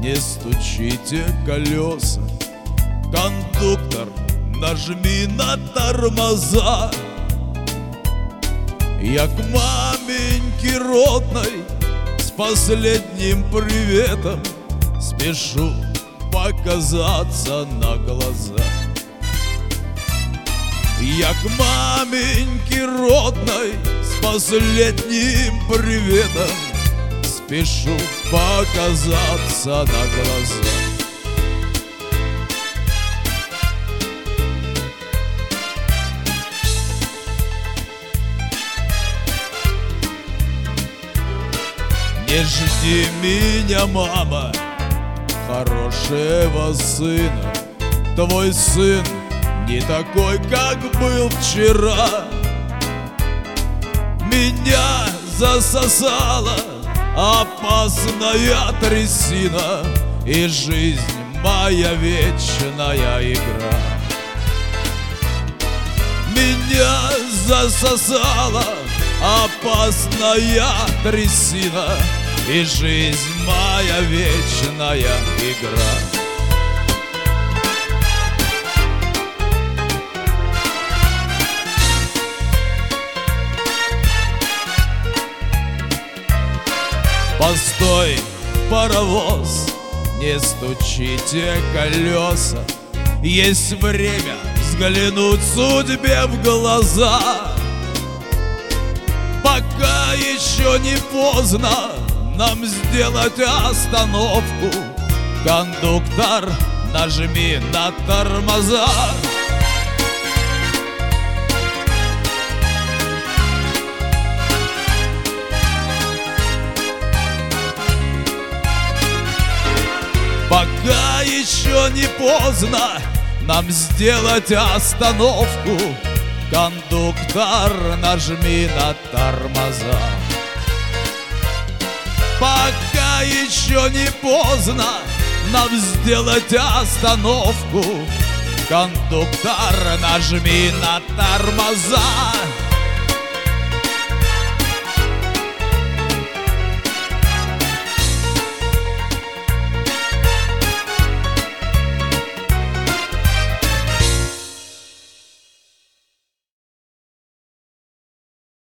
не стучите колеса. Кондуктор, нажми на тормоза. Я к маменьке родной с последним приветом спешу показаться на глаза. Я к маменьке родной с последним приветом спешу показаться на глаза. Не жди меня, мама, хорошего сына. Твой сын не такой, как был вчера. Меня засосала опасная трясина, и жизнь моя вечная игра. Меня засосала опасная трясина, и жизнь моя вечная игра. Постой, паровоз, не стучите колеса. Есть время взглянуть судьбе в глаза. Пока еще не поздно нам сделать остановку. Кондуктор, нажми на тормоза. Пока еще не поздно нам сделать остановку. Кондуктор, нажми на тормоза. Пока еще не поздно нам сделать остановку. Кондуктор, нажми на тормоза.